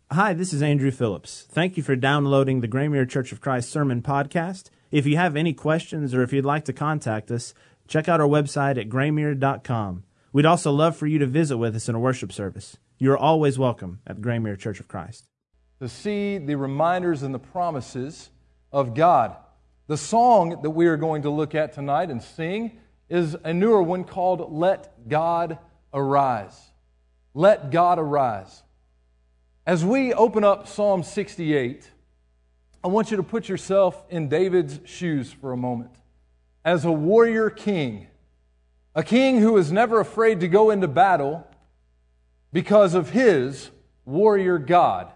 Hi, this is Andrew Phillips. Thank you for downloading the Graymere Church of Christ Sermon Podcast. If you have any questions or if you'd like to contact us, check out our website at graymere.com. We'd also love for you to visit with us in a worship service. You are always welcome at the Graymere Church of Christ. To see the reminders and the promises of God. The song that we are going to look at tonight and sing is a newer one called Let God Arise. Let God Arise. As we open up Psalm 68, I want you to put yourself in David's shoes for a moment. As a warrior king, a king who is never afraid to go into battle because of his warrior God.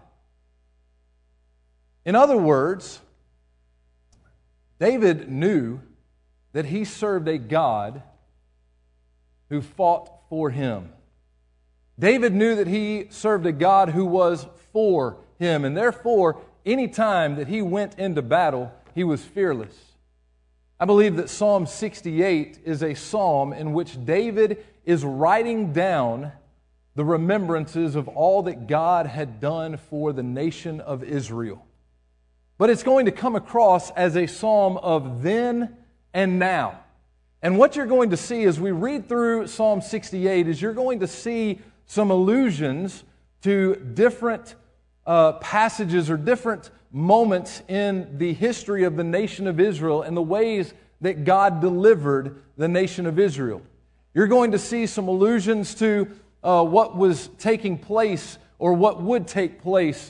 In other words, David knew that he served a God who fought for him. David knew that he served a God who was for him, and therefore, any time that he went into battle, he was fearless. I believe that Psalm 68 is a psalm in which David is writing down the remembrances of all that God had done for the nation of Israel. But it's going to come across as a psalm of then and now. And what you're going to see as we read through Psalm 68 is you're going to see some allusions to different passages or different moments in the history of the nation of Israel and the ways that God delivered the nation of Israel. You're going to see some allusions to what was taking place or what would take place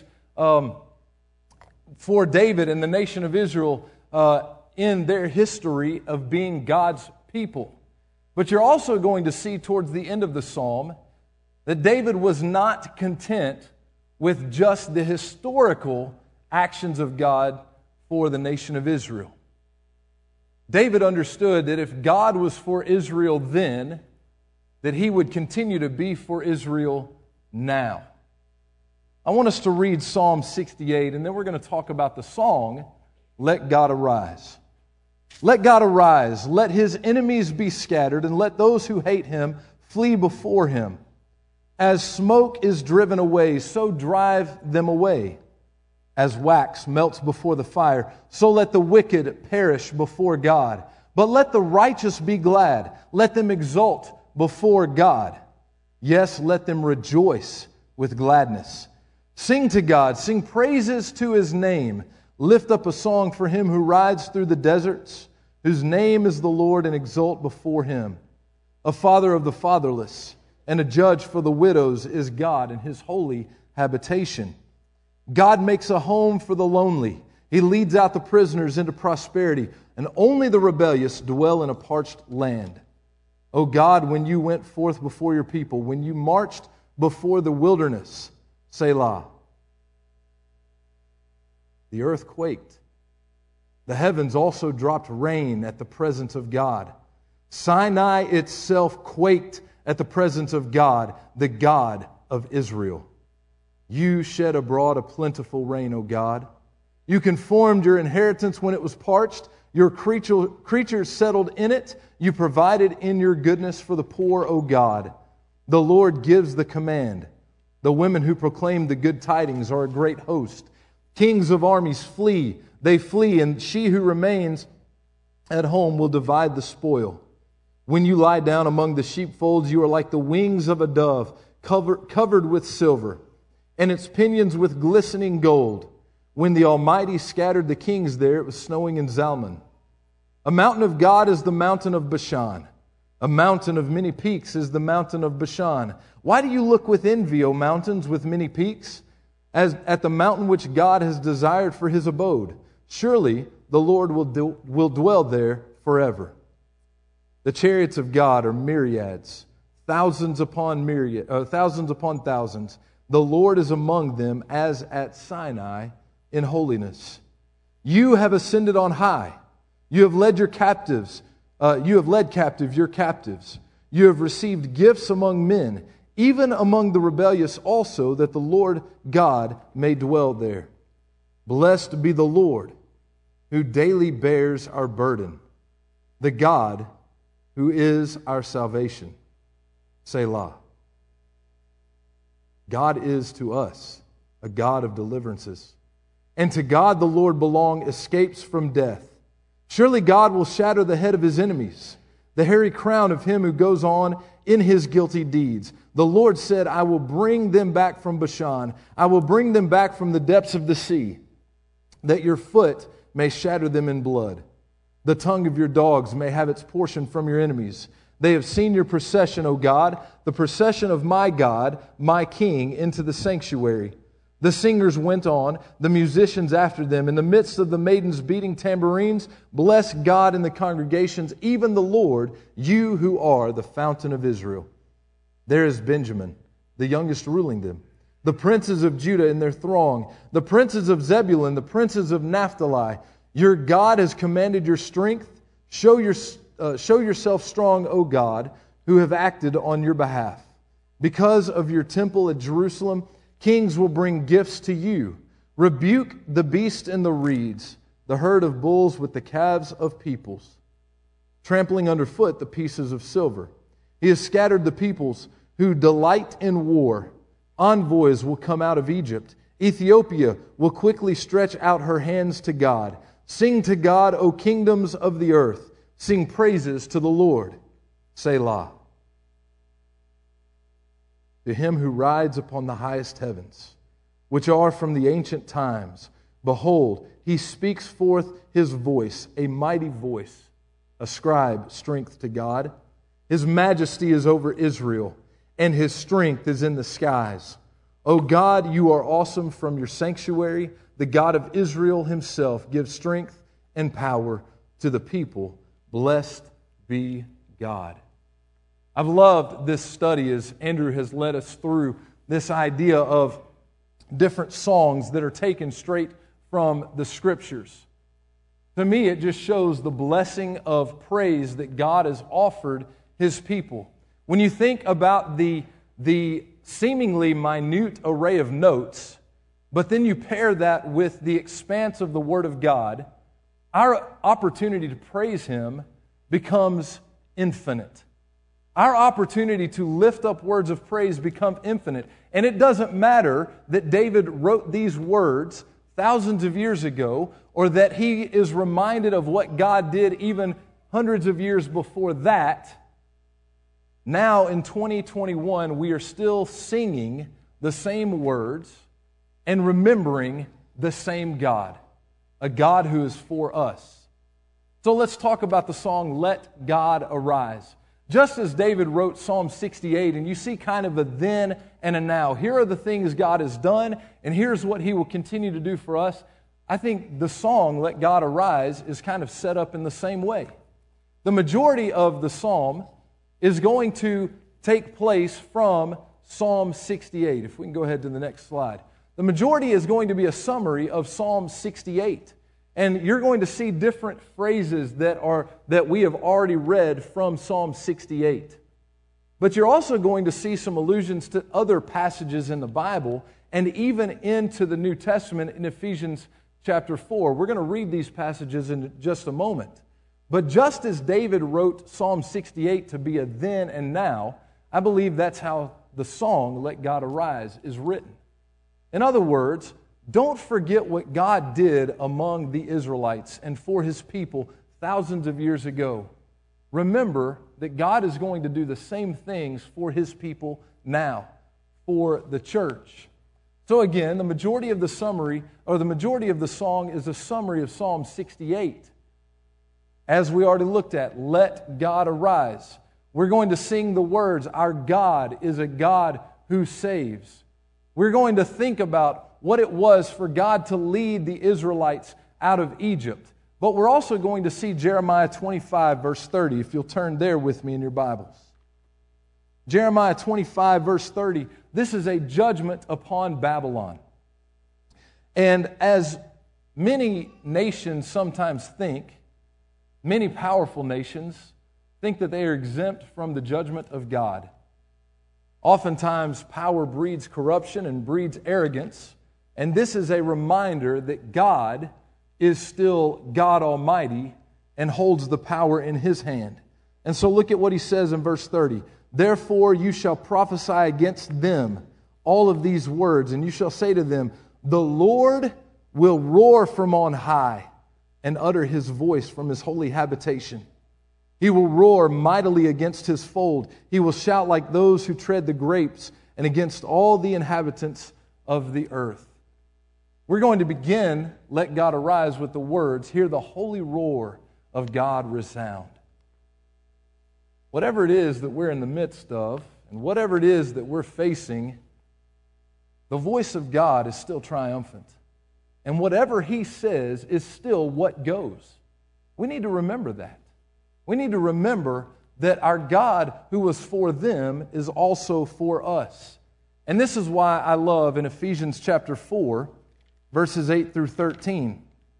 for David and the nation of Israel in their history of being God's people. But you're also going to see towards the end of the psalm that David was not content with just the historical actions of God for the nation of Israel. David understood that if God was for Israel then, that He would continue to be for Israel now. I want us to read Psalm 68, and then we're going to talk about the song, Let God Arise. Let God arise, let His enemies be scattered, and let those who hate Him flee before Him. As smoke is driven away, so drive them away. As wax melts before the fire, so let the wicked perish before God. But let the righteous be glad. Let them exult before God. Yes, let them rejoice with gladness. Sing to God, sing praises to His name. Lift up a song for Him who rides through the deserts, whose name is the Lord, and exult before Him. A father of the fatherless and a judge for the widows is God in His holy habitation. God makes a home for the lonely. He leads out the prisoners into prosperity, and only the rebellious dwell in a parched land. O God, when you went forth before your people, when you marched before the wilderness, Selah. The earth quaked. The heavens also dropped rain at the presence of God. Sinai itself quaked at the presence of God, the God of Israel. You shed abroad a plentiful rain, O God. You conformed your inheritance when it was parched. Your creatures settled in it. You provided in your goodness for the poor, O God. The Lord gives the command. The women who proclaim the good tidings are a great host. Kings of armies flee. They flee, and she who remains at home will divide the spoil. When you lie down among the sheepfolds, you are like the wings of a dove, covered with silver, and its pinions with glistening gold. When the Almighty scattered the kings there, it was snowing in Zalman. A mountain of God is the mountain of Bashan. A mountain of many peaks is the mountain of Bashan. Why do you look with envy, O mountains with many peaks, as at the mountain which God has desired for His abode? Surely the Lord will dwell there forever. The chariots of God are myriads, thousands upon thousands. The Lord is among them as at Sinai in holiness. You have ascended on high. You have led captive your captives. You have received gifts among men, even among the rebellious also, that the Lord God may dwell there. Blessed be the Lord, who daily bears our burden, the God who is our salvation. Selah. God is to us a God of deliverances. And to God the Lord belong escapes from death. Surely God will shatter the head of his enemies, the hairy crown of him who goes on in his guilty deeds. The Lord said, I will bring them back from Bashan. I will bring them back from the depths of the sea, that your foot may shatter them in blood. The tongue of your dogs may have its portion from your enemies. They have seen your procession, O God, the procession of my God, my King, into the sanctuary. The singers went on, the musicians after them. In the midst of the maidens beating tambourines, bless God in the congregations, even the Lord, you who are the fountain of Israel. There is Benjamin, the youngest ruling them, the princes of Judah in their throng, the princes of Zebulun, the princes of Naphtali. Your God has commanded your strength. Show yourself strong, O God, who have acted on your behalf. Because of your temple at Jerusalem, kings will bring gifts to you. Rebuke the beast and the reeds, the herd of bulls with the calves of peoples, trampling underfoot the pieces of silver. He has scattered the peoples who delight in war. Envoys will come out of Egypt. Ethiopia will quickly stretch out her hands to God. Sing to God, O kingdoms of the earth. Sing praises to the Lord. Selah. To him who rides upon the highest heavens, which are from the ancient times, behold, he speaks forth his voice, a mighty voice. Ascribe strength to God. His majesty is over Israel, and his strength is in the skies. O God, you are awesome from your sanctuary. The God of Israel himself gives strength and power to the people. Blessed be God. I've loved this study as Andrew has led us through this idea of different songs that are taken straight from the Scriptures. To me, it just shows the blessing of praise that God has offered his people. When you think about the seemingly minute array of notes, but then you pair that with the expanse of the Word of God, our opportunity to praise him becomes infinite. Our opportunity to lift up words of praise become infinite. And it doesn't matter that David wrote these words thousands of years ago, or that he is reminded of what God did even hundreds of years before that. Now in 2021, we are still singing the same words and remembering the same God, a God who is for us. So let's talk about the song, Let God Arise. Just as David wrote Psalm 68, and you see kind of a then and a now. Here are the things God has done, and here's what he will continue to do for us. I think the song, Let God Arise, is kind of set up in the same way. The majority of the psalm is going to take place from Psalm 68. If we can go ahead to the next slide. The majority is going to be a summary of Psalm 68. And you're going to see different phrases that we have already read from Psalm 68. But you're also going to see some allusions to other passages in the Bible and even into the New Testament in Ephesians chapter 4. We're going to read these passages in just a moment. But just as David wrote Psalm 68 to be a then and now, I believe that's how the song, Let God Arise, is written. In other words, don't forget what God did among the Israelites and for his people thousands of years ago. Remember that God is going to do the same things for his people now, for the church. So again, the majority of the song is a summary of Psalm 68. As we already looked at, let God arise. We're going to sing the words, our God is a God who saves. We're going to think about what it was for God to lead the Israelites out of Egypt. But we're also going to see Jeremiah 25, verse 30, if you'll turn there with me in your Bibles. Jeremiah 25, verse 30, this is a judgment upon Babylon. And as many nations sometimes think, many powerful nations think that they are exempt from the judgment of God. Oftentimes, power breeds corruption and breeds arrogance. And this is a reminder that God is still God Almighty and holds the power in his hand. And so look at what he says in verse 30. Therefore you shall prophesy against them all of these words, and you shall say to them, the Lord will roar from on high and utter his voice from his holy habitation. He will roar mightily against his fold. He will shout like those who tread the grapes and against all the inhabitants of the earth. We're going to begin, Let God Arise, with the words, hear the holy roar of God resound. Whatever it is that we're in the midst of, and whatever it is that we're facing, the voice of God is still triumphant. And whatever He says is still what goes. We need to remember that. We need to remember that our God who was for them is also for us. And this is why I love in Ephesians chapter 4, verses 8 through 13.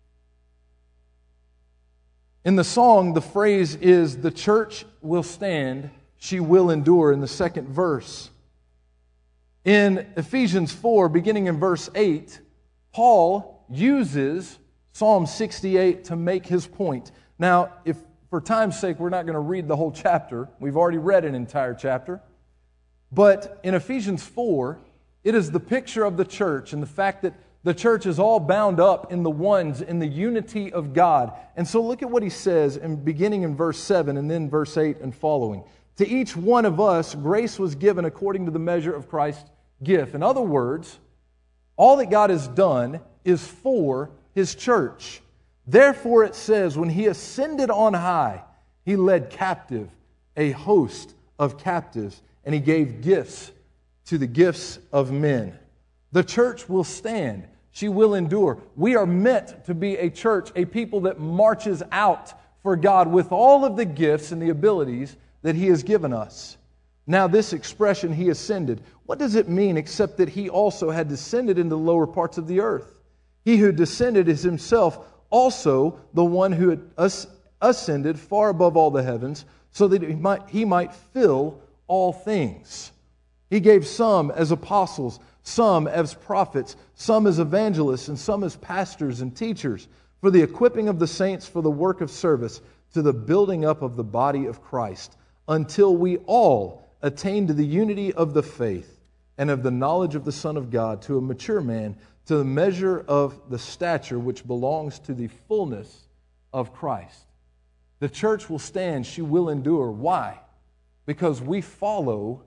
In the song, the phrase is, the church will stand, she will endure, in the second verse. In Ephesians 4, beginning in verse 8, Paul uses Psalm 68 to make his point. Now, if for time's sake, we're not going to read the whole chapter. We've already read an entire chapter. But in Ephesians 4, it is the picture of the church and the fact that the church is all bound up in the ones, in the unity of God. And so look at what he says, beginning in verse 7 and then verse 8 and following. To each one of us, grace was given according to the measure of Christ's gift. In other words, all that God has done is for His church. Therefore it says, when He ascended on high, He led captive a host of captives, and He gave gifts to the gifts of men. The church will stand. She will endure. We are meant to be a church, a people that marches out for God with all of the gifts and the abilities that He has given us. Now this expression, He ascended, what does it mean except that He also had descended into the lower parts of the earth? He who descended is Himself also the one who had ascended far above all the heavens, so that He might fill all things. He gave some as apostles, some as prophets, some as evangelists, and some as pastors and teachers, for the equipping of the saints for the work of service, to the building up of the body of Christ, until we all attain to the unity of the faith and of the knowledge of the Son of God, to a mature man, to the measure of the stature which belongs to the fullness of Christ. The church will stand, she will endure. Why? Because we follow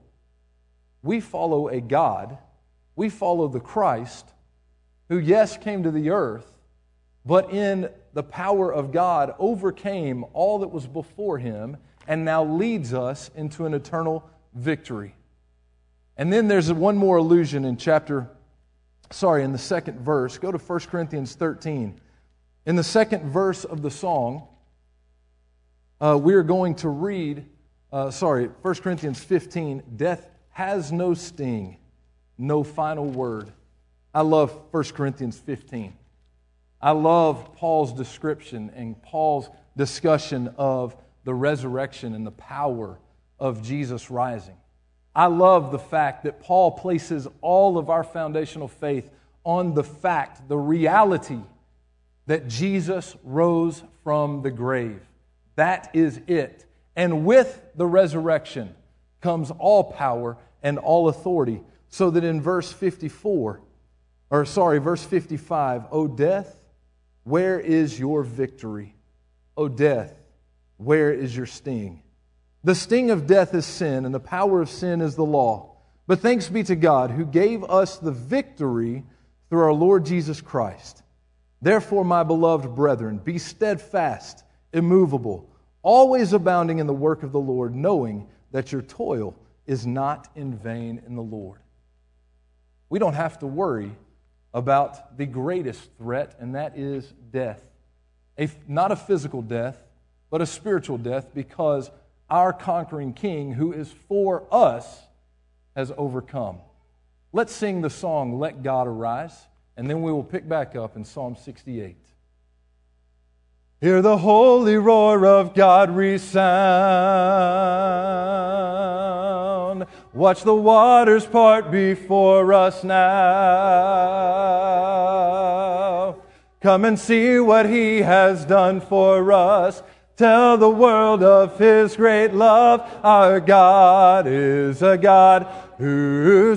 a God, we follow the Christ, who, yes, came to the earth, but in the power of God overcame all that was before Him and now leads us into an eternal victory. And then there's one more allusion in in the second verse. Go to 1 Corinthians 13. In the second verse of the song, we are going to read, 1 Corinthians 15, death has no sting, no final word. I love 1 Corinthians 15. I love Paul's description and Paul's discussion of the resurrection and the power of Jesus rising. I love the fact that Paul places all of our foundational faith on the fact, the reality, that Jesus rose from the grave. That is it. And with the resurrection comes all power and all authority. So that in verse 55, O death, where is your victory? O death, where is your sting? The sting of death is sin, and the power of sin is the law. But thanks be to God, who gave us the victory through our Lord Jesus Christ. Therefore, my beloved brethren, be steadfast, immovable, always abounding in the work of the Lord, knowing that your toil is not in vain in the Lord. We don't have to worry about the greatest threat, and that is death. Not a physical death, but a spiritual death, because our conquering King, who is for us, has overcome. Let's sing the song, Let God Arise, and then we will pick back up in Psalm 68. Hear the holy roar of God resound. Watch the waters part before us now. Come and see what He has done for us. Tell the world of His great love. Our God is a God who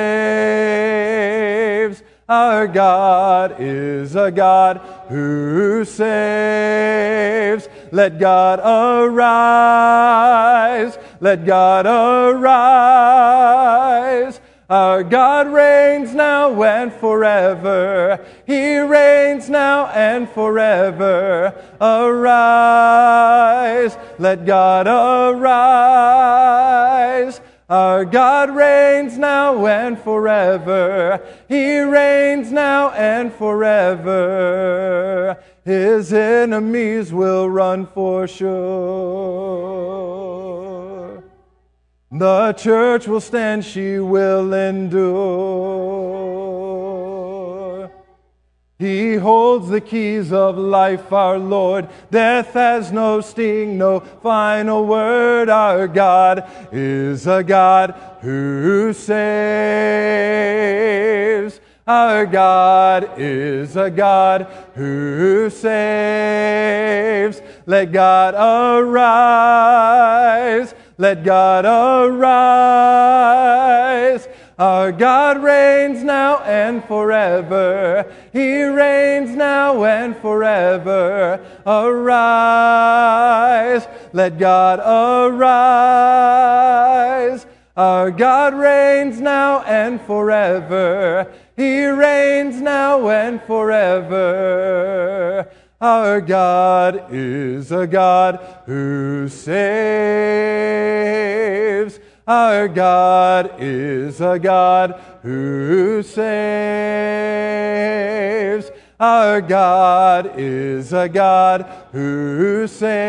saves. Our God is a God who saves. Let God arise. Let God arise. Our God reigns now and forever. He reigns now and forever. Arise. Let God arise. Our God reigns now and forever. He reigns now and forever. His enemies will run for sure. The church will stand, she will endure. He holds the keys of life, our Lord. Death has no sting, no final word. Our God is a God who saves. Our God is a God who saves. Let God arise. Let God arise. Our God reigns now and forever. He reigns now and forever. Arise. Let God arise. Our God reigns now and forever. He reigns now and forever. Our God is a God who saves. Our God is a God who saves. Our God is a God who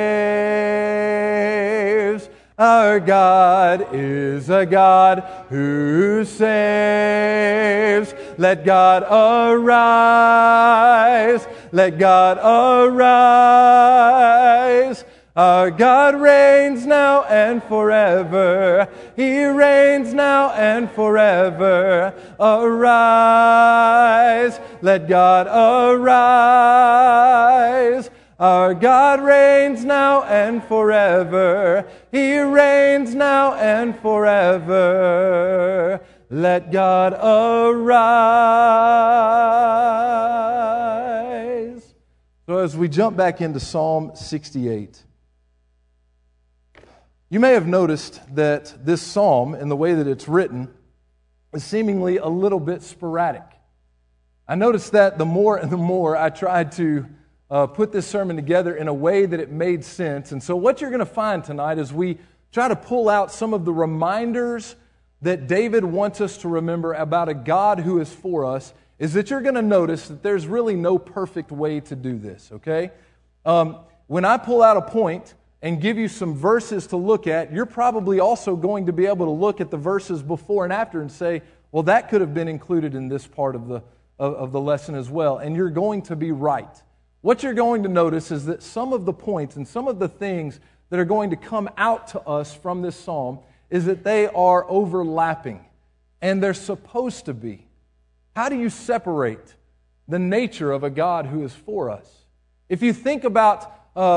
saves. Our God is a God who saves. Let God arise. Let God arise. Our God reigns now and forever. He reigns now and forever. Arise. Let God arise. Our God reigns now and forever. He reigns now and forever. Let God arise. So as we jump back into Psalm 68, you may have noticed that this psalm, in the way that it's written, is seemingly a little bit sporadic. I noticed that the more and the more I tried to put this sermon together in a way that it made sense. And so what you're going to find tonight as we try to pull out some of the reminders that David wants us to remember about a God who is for us is that you're going to notice that there's really no perfect way to do this, okay? When I pull out a point and give you some verses to look at, you're probably also going to be able to look at the verses before and after and say, well, that could have been included in this part of the lesson as well, and you're going to be right. What you're going to notice is that some of the points and some of the things that are going to come out to us from this psalm is that they are overlapping, and they're supposed to be. How do you separate the nature of a God who is for us? If you think about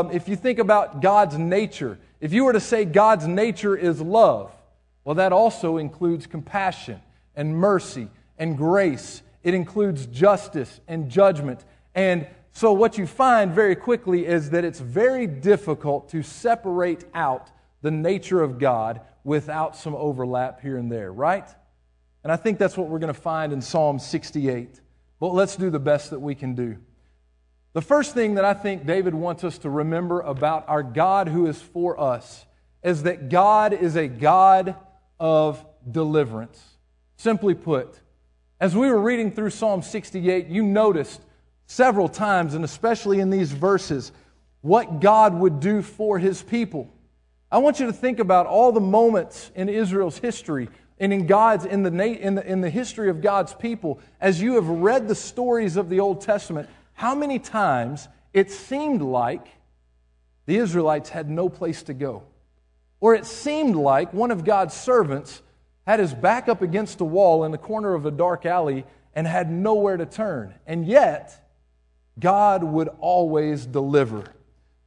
God's nature, if you were to say God's nature is love, well, that also includes compassion and mercy and grace. It includes justice and judgment. And so what you find very quickly is that it's very difficult to separate out the nature of God without some overlap here and there, right? And I think that's what we're going to find in Psalm 68. But let's do the best that we can do. The first thing that I think David wants us to remember about our God who is for us is that God is a God of deliverance. Simply put, as we were reading through Psalm 68, you noticed several times, and especially in these verses, what God would do for His people. I want you to think about all the moments in Israel's history and in the history of God's people. As you have read the stories of the Old Testament, how many times it seemed like the Israelites had no place to go? Or it seemed like one of God's servants had his back up against a wall in the corner of a dark alley and had nowhere to turn. And yet, God would always deliver.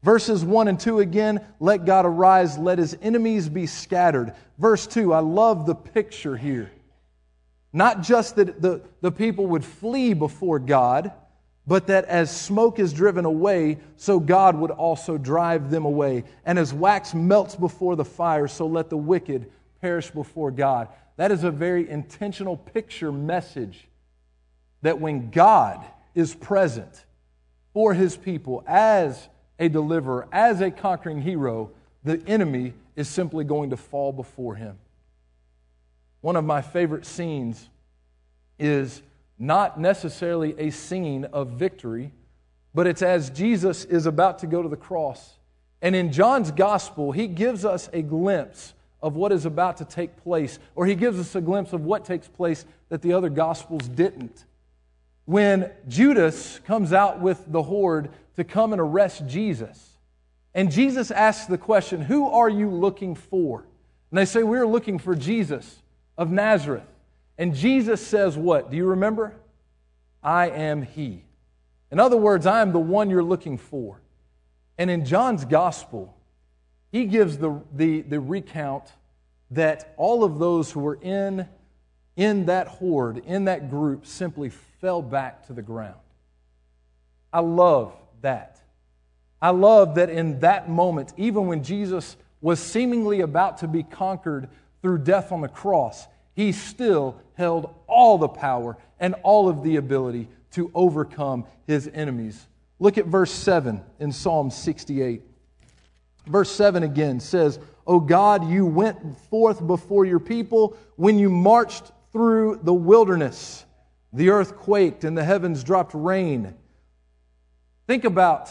Verses 1 and 2 again, let God arise, let his enemies be scattered. Verse 2, I love the picture here. Not just that the people would flee before God, but that as smoke is driven away, so God would also drive them away. And as wax melts before the fire, so let the wicked perish before God. That is a very intentional picture message that when God is present for his people as a deliverer, as a conquering hero, the enemy is simply going to fall before him. One of my favorite scenes is not necessarily a scene of victory, but it's as Jesus is about to go to the cross. And in John's gospel, he gives us a glimpse of what is about to take place, or he gives us a glimpse of what takes place that the other gospels didn't. When Judas comes out with the horde to come and arrest Jesus, and Jesus asks the question, who are you looking for? And they say, we're looking for Jesus of Nazareth. And Jesus says what? Do you remember? I am He. In other words, I am the one you're looking for. And in John's gospel, he gives the recount that all of those who were in that horde, in that group, simply fell back to the ground. I love that. I love that in that moment, even when Jesus was seemingly about to be conquered through death on the cross, he still held all the power and all of the ability to overcome his enemies. Look at verse 7 in Psalm 68. Verse 7 again says, O God, you went forth before your people when you marched through the wilderness. The earth quaked and the heavens dropped rain. Think about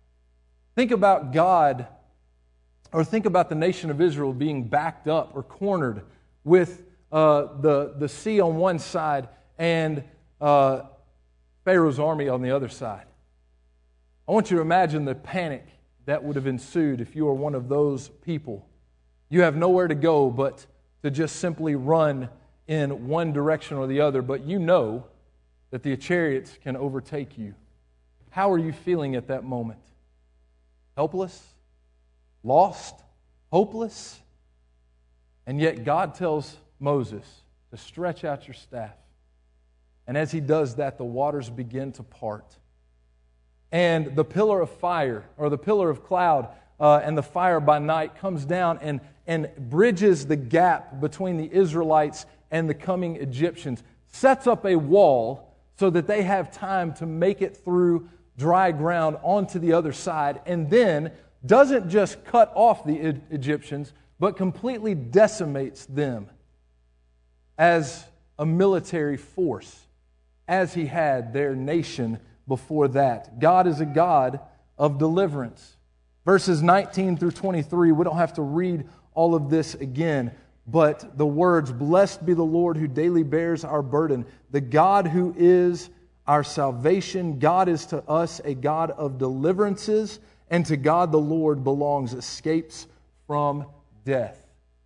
God, or think about the nation of Israel being backed up or cornered with the sea on one side and Pharaoh's army on the other side. I want you to imagine the panic that would have ensued if you were one of those people. You have nowhere to go but to just simply run in one direction or the other, but you know that the chariots can overtake you. How are you feeling at that moment? Helpless? Lost? Hopeless? And yet God tells Moses to stretch out your staff. And as he does that, the waters begin to part. And the pillar of fire, or the pillar of cloud, and the fire by night comes down and bridges the gap between the Israelites and the coming Egyptians, sets up a wall so that they have time to make it through dry ground onto the other side, and then doesn't just cut off the Egyptians, but completely decimates them as a military force, as he had their nation before that. God is a God of deliverance. Verses 19 through 23, we don't have to read all of this again, but the words, blessed be the Lord who daily bears our burden, the God who is our salvation. God is to us a God of deliverances, and to God the Lord belongs escapes from death.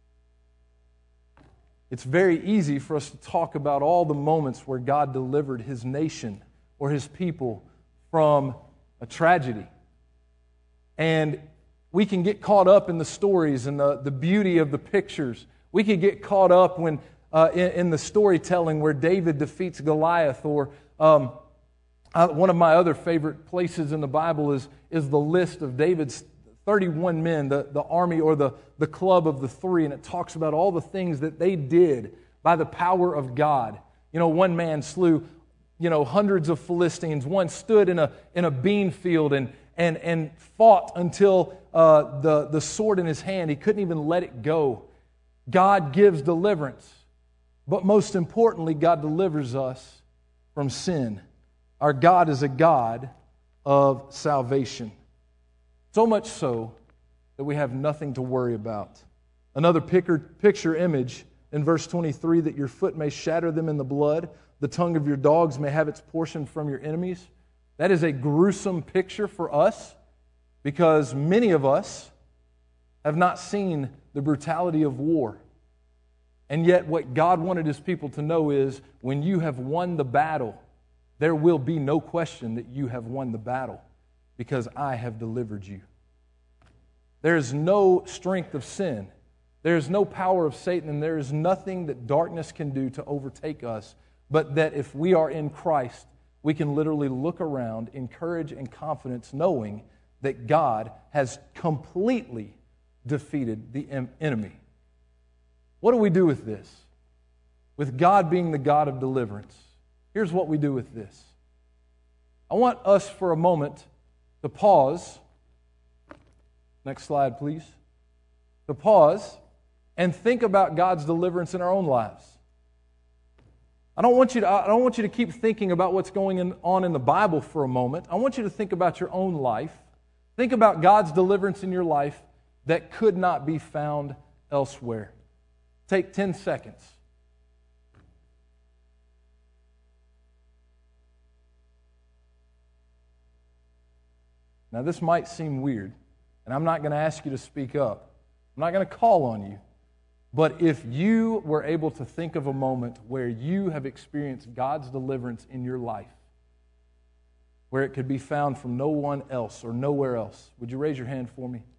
It's very easy for us to talk about all the moments where God delivered His nation or His people from a tragedy. And we can get caught up in the stories and the beauty of the pictures. We can get caught up when in the storytelling where David defeats Goliath, or one of my other favorite places in the Bible is the list of David's 31 men, the army or the club of the three, and it talks about all the things that they did by the power of God. You know, one man slew, hundreds of Philistines. One stood in a bean field and fought until the sword in his hand, he couldn't even let it go. God gives deliverance, but most importantly, God delivers us from sin. Our God is a God of salvation. So much so that we have nothing to worry about. Another picture image in verse 23, that your foot may shatter them in the blood, the tongue of your dogs may have its portion from your enemies. That is a gruesome picture for us, because many of us have not seen the brutality of war. And yet what God wanted His people to know is, when you have won the battle, there will be no question that you have won the battle, because I have delivered you. There is no strength of sin. There is no power of Satan, and there is nothing that darkness can do to overtake us, but that if we are in Christ, we can literally look around in courage and confidence, knowing that God has completely defeated the enemy. What do we do with this? With God being the God of deliverance, here's what we do with this. I want us for a moment to pause. Next slide, please. To pause and think about God's deliverance in our own lives. I don't want you to keep thinking about what's going on in the Bible for a moment. I want you to think about your own life. Think about God's deliverance in your life that could not be found elsewhere. Take 10 seconds. Now, this might seem weird, and I'm not going to ask you to speak up. I'm not going to call on you. But if you were able to think of a moment where you have experienced God's deliverance in your life, where it could be found from no one else or nowhere else, would you raise your hand for me?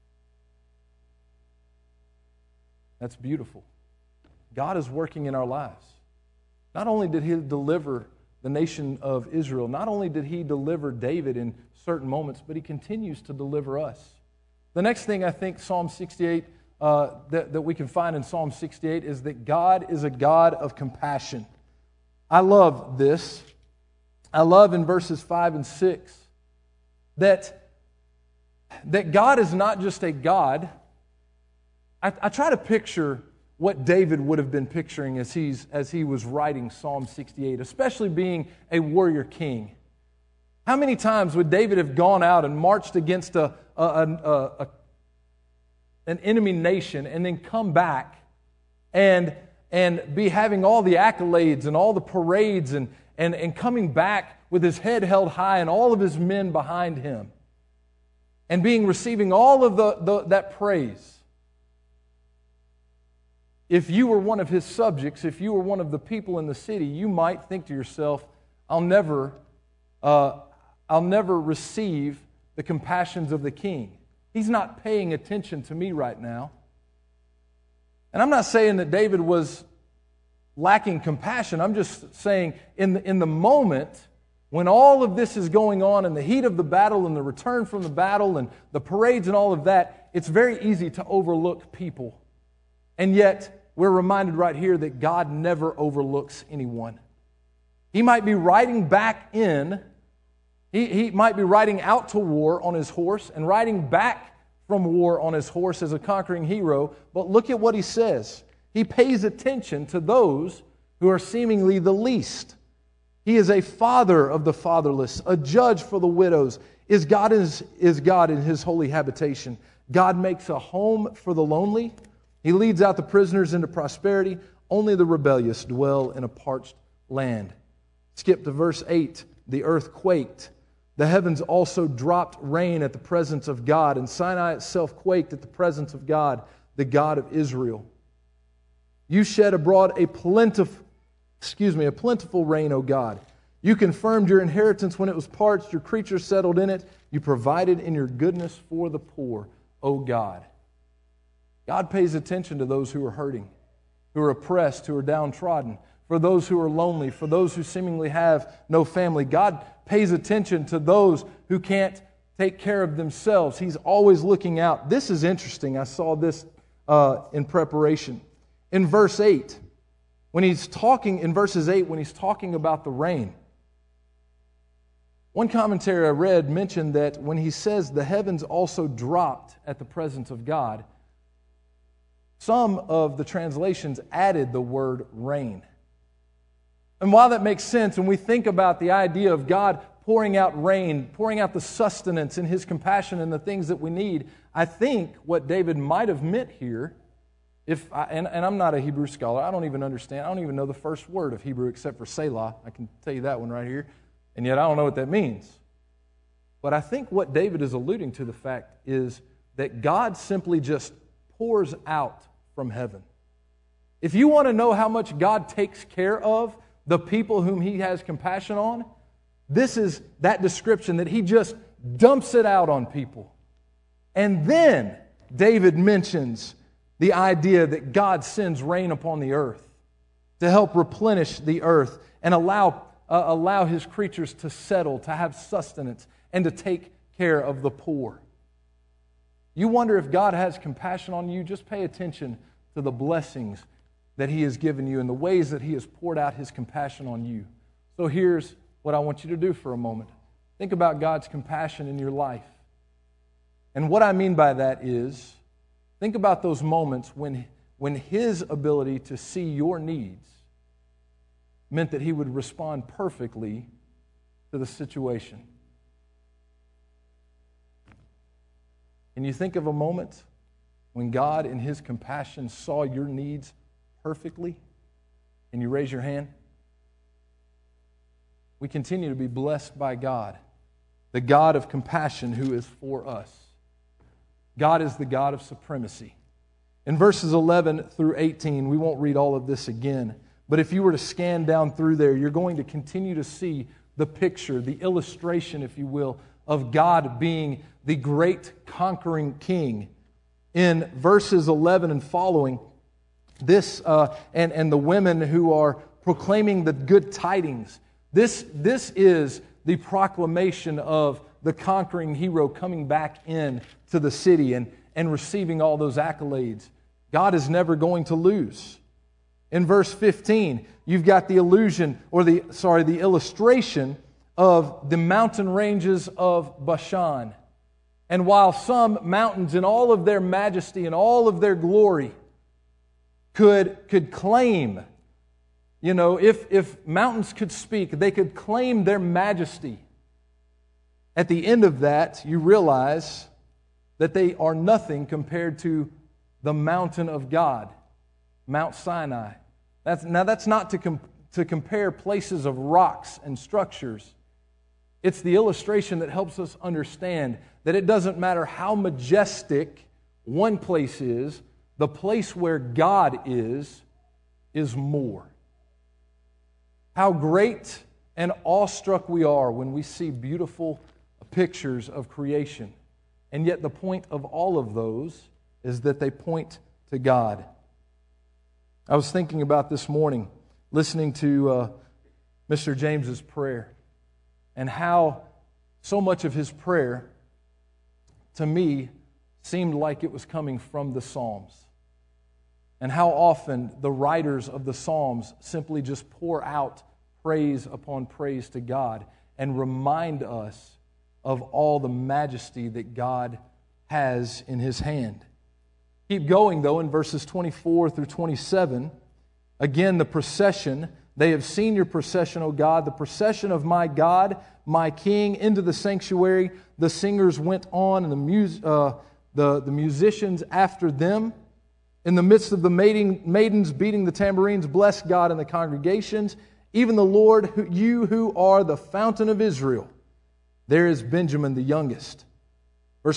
That's beautiful. God is working in our lives. Not only did He deliver the nation of Israel, not only did He deliver David in certain moments, but He continues to deliver us. The next thing I think Psalm 68 that we can find in Psalm 68 is that God is a God of compassion. I love this. I love in verses 5 and 6 that God is not just a God. I try to picture what David would have been picturing as he was writing Psalm 68, especially being a warrior king. How many times would David have gone out and marched against an enemy nation and then come back and be having all the accolades and all the parades and coming back with his head held high and all of his men behind him and receiving all of that praise? If you were one of his subjects, if you were one of the people in the city, you might think to yourself, I'll never receive the compassions of the king. He's not paying attention to me right now. And I'm not saying that David was lacking compassion. I'm just saying in the moment when all of this is going on in the heat of the battle and the return from the battle and the parades and all of that, it's very easy to overlook people. And yet, we're reminded right here that God never overlooks anyone. He might be riding back in, he might be riding out to war on his horse and riding back from war on his horse as a conquering hero, but look at what he says. He pays attention to those who are seemingly the least. He is a father of the fatherless, a judge for the widows. Is God in His holy habitation. God makes a home for the lonely. He leads out the prisoners into prosperity. Only the rebellious dwell in a parched land. Skip to verse 8. The earth quaked. The heavens also dropped rain at the presence of God, and Sinai itself quaked at the presence of God, the God of Israel. You shed abroad a plentiful rain, O God. You confirmed your inheritance when it was parched. Your creatures settled in it. You provided in your goodness for the poor, O God. God pays attention to those who are hurting, who are oppressed, who are downtrodden, for those who are lonely, for those who seemingly have no family. God pays attention to those who can't take care of themselves. He's always looking out. This is interesting. I saw this in preparation. In verse 8, when he's talking about the rain, one commentary I read mentioned that when he says the heavens also dropped at the presence of God, some of the translations added the word rain. And while that makes sense, when we think about the idea of God pouring out rain, pouring out the sustenance and His compassion and the things that we need, I think what David might have meant here, and I'm not a Hebrew scholar, I don't even understand, I don't even know the first word of Hebrew except for Selah. I can tell you that one right here, and yet I don't know what that means. But I think what David is alluding to the fact is that God simply just pours out from heaven. If you want to know how much God takes care of the people whom He has compassion on, this is that description, that He just dumps it out on people. And then David mentions the idea that God sends rain upon the earth to help replenish the earth and allow His creatures to settle, to have sustenance, and to take care of the poor. You wonder if God has compassion on you? Just pay attention to the blessings that He has given you and the ways that He has poured out His compassion on you. So here's what I want you to do for a moment. Think about God's compassion in your life. And what I mean by that is, think about those moments when His ability to see your needs meant that He would respond perfectly to the situation. Can you think of a moment when God in His compassion saw your needs perfectly? Can you raise your hand? We continue to be blessed by God, the God of compassion who is for us. God is the God of supremacy. In verses 11 through 18, we won't read all of this again, but if you were to scan down through there, you're going to continue to see the picture, the illustration, if you will, of God being the great conquering king. In verses 11 and following, this and the women who are proclaiming the good tidings, this is the proclamation of the conquering hero coming back in to the city and receiving all those accolades. God is never going to lose. In verse 15, you've got the illustration of the mountain ranges of Bashan. And while some mountains in all of their majesty and all of their glory could claim, if mountains could speak, they could claim their majesty. At the end of that, you realize that they are nothing compared to the mountain of God, Mount Sinai. That's not to compare places of rocks and structures. It's the illustration that helps us understand that it doesn't matter how majestic one place is, the place where God is more. How great and awestruck we are when we see beautiful pictures of creation. And yet the point of all of those is that they point to God. I was thinking about this morning, listening to Mr. James's prayer, and how so much of his prayer, to me, seemed like it was coming from the Psalms. And how often the writers of the Psalms simply just pour out praise upon praise to God and remind us of all the majesty that God has in His hand. Keep going, though, in verses 24 through 27. Again, the procession. They have seen your procession, O God, the procession of my God, my King, into the sanctuary. The singers went on, and the musicians after them. In the midst of the maidens beating the tambourines, bless God in the congregations. Even the Lord, you who are the fountain of Israel. There is Benjamin the youngest. Verse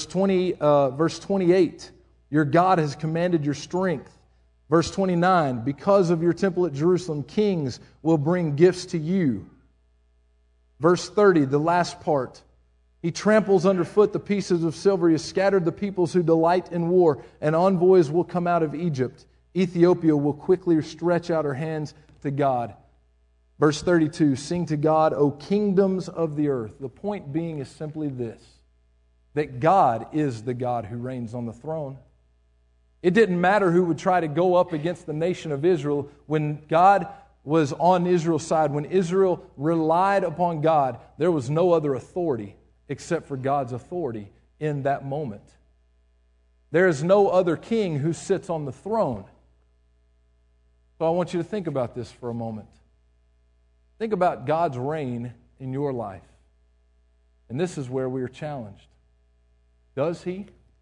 28, your God has commanded your strength. Verse 29, because of your temple at Jerusalem, kings will bring gifts to you. Verse 30, the last part, he tramples underfoot the pieces of silver. He has scattered the peoples who delight in war, and envoys will come out of Egypt. Ethiopia will quickly stretch out her hands to God. Verse 32, sing to God, O kingdoms of the earth. The point being is simply this, that God is the God who reigns on the throne. It didn't matter who would try to go up against the nation of Israel. When God was on Israel's side, when Israel relied upon God, there was no other authority except for God's authority in that moment. There is no other king who sits on the throne. So I want you to think about this for a moment. Think about God's reign in your life. And this is where we are challenged. Does He?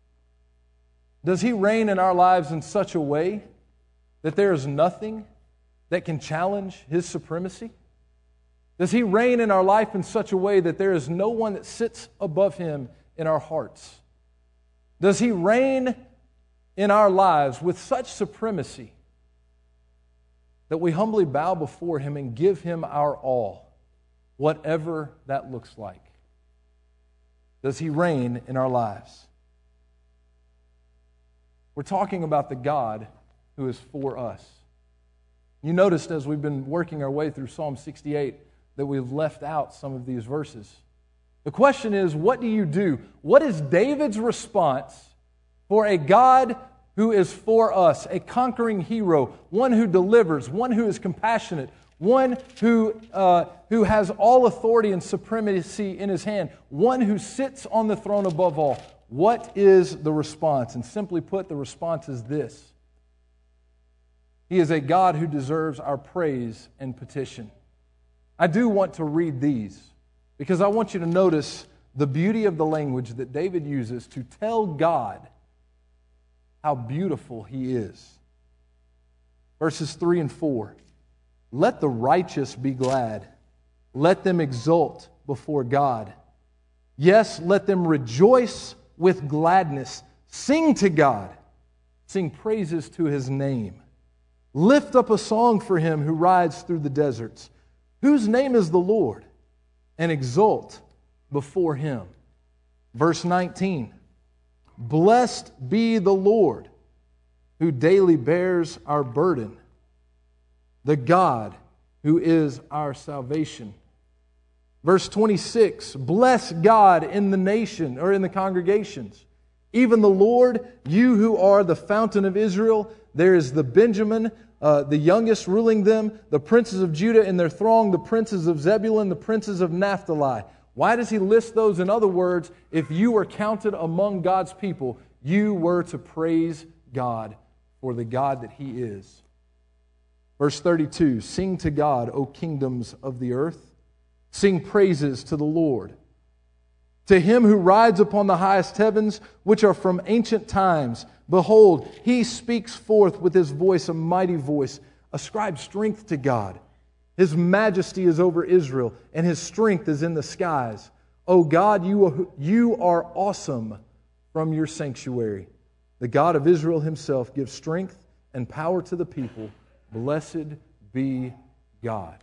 Does He reign in our lives in such a way that there is nothing that can challenge His supremacy? Does He reign in our life in such a way that there is no one that sits above Him in our hearts? Does He reign in our lives with such supremacy that we humbly bow before Him and give Him our all, whatever that looks like? Does He reign in our lives? We're talking about the God who is for us. You noticed as we've been working our way through Psalm 68 that we've left out some of these verses. The question is, what do you do? What is David's response for a God who is for us, a conquering hero, one who delivers, one who is compassionate, one who has all authority and supremacy in his hand, one who sits on the throne above all? What is the response? And simply put, the response is this: He is a God who deserves our praise and petition. I do want to read these because I want you to notice the beauty of the language that David uses to tell God how beautiful He is. Verses 3 and 4. Let the righteous be glad. Let them exult before God. Yes, let them rejoice with gladness. Sing to God. Sing praises to His name. Lift up a song for Him who rides through the deserts, whose name is the Lord, and exult before Him. Verse 19. Blessed be the Lord, who daily bears our burden, the God who is our salvation. Verse 26, bless God in the nation, or in the congregations. Even the Lord, you who are the fountain of Israel. There is the Benjamin, the youngest ruling them, the princes of Judah in their throng, the princes of Zebulun, the princes of Naphtali. Why does he list those? In other words, if you were counted among God's people, you were to praise God for the God that He is. Verse 32, sing to God, O kingdoms of the earth. Sing praises to the Lord. To Him who rides upon the highest heavens, which are from ancient times. Behold, He speaks forth with His voice, a mighty voice. Ascribe strength to God. His majesty is over Israel, and His strength is in the skies. O God, you are awesome from your sanctuary. The God of Israel Himself gives strength and power to the people. Blessed be God.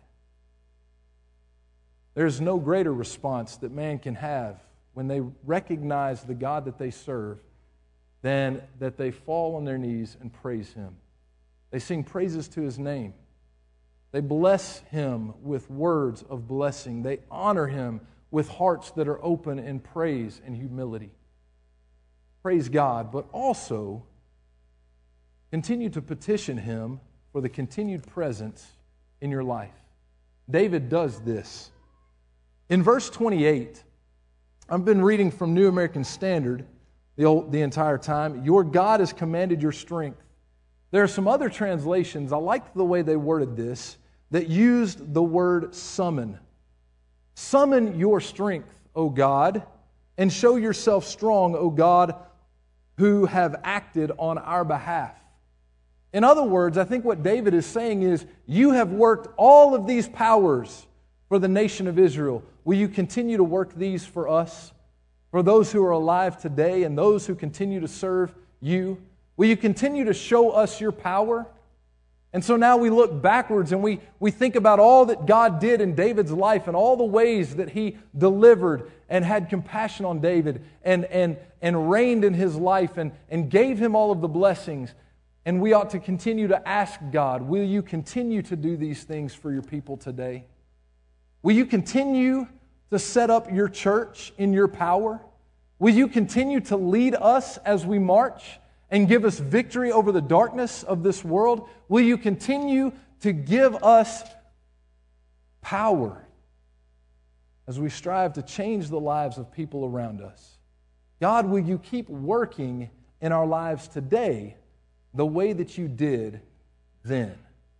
There's no greater response that man can have when they recognize the God that they serve than that they fall on their knees and praise Him. They sing praises to His name. They bless Him with words of blessing. They honor Him with hearts that are open in praise and humility. Praise God, but also continue to petition Him for the continued presence in your life. David does this. In verse 28, I've been reading from New American Standard the entire time. Your God has commanded your strength. There are some other translations, I liked the way they worded this, that used the word summon. Summon your strength, O God, and show yourself strong, O God, who have acted on our behalf. In other words, I think what David is saying is, you have worked all of these powers for the nation of Israel. Will you continue to work these for us? For those who are alive today and those who continue to serve you? Will you continue to show us your power? And so now we look backwards and we think about all that God did in David's life and all the ways that He delivered and had compassion on David and reigned in his life and gave him all of the blessings. And we ought to continue to ask God, will you continue to do these things for your people today? Will you continue to set up your church in your power? Will you continue to lead us as we march and give us victory over the darkness of this world? Will you continue to give us power as we strive to change the lives of people around us? God, will you keep working in our lives today the way that you did then?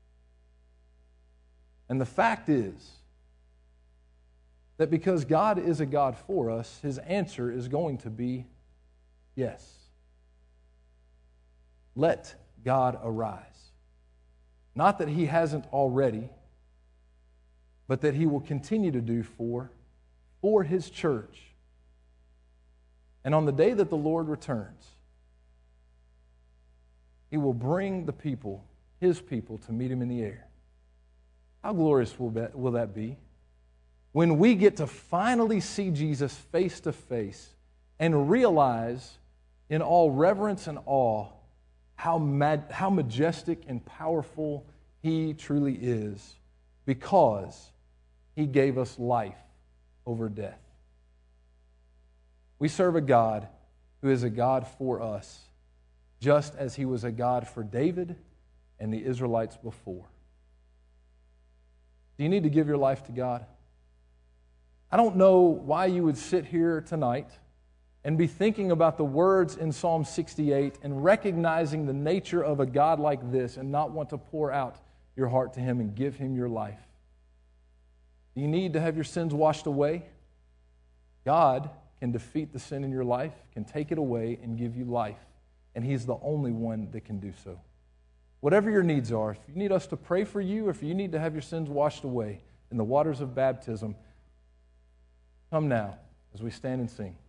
And the fact is that because God is a God for us, His answer is going to be yes. Let God arise. Not that He hasn't already, but that He will continue to do for His church. And on the day that the Lord returns, He will bring the people, His people, to meet Him in the air. How glorious will that be? When we get to finally see Jesus face to face and realize in all reverence and awe how majestic and powerful He truly is, because He gave us life over death. We serve a God who is a God for us, just as He was a God for David and the Israelites before. Do you need to give your life to God? I don't know why you would sit here tonight and be thinking about the words in Psalm 68 and recognizing the nature of a God like this and not want to pour out your heart to Him and give Him your life. Do you need to have your sins washed away? God can defeat the sin in your life, can take it away and give you life. And He's the only one that can do so. Whatever your needs are, if you need us to pray for you, if you need to have your sins washed away in the waters of baptism, come now as we stand and sing.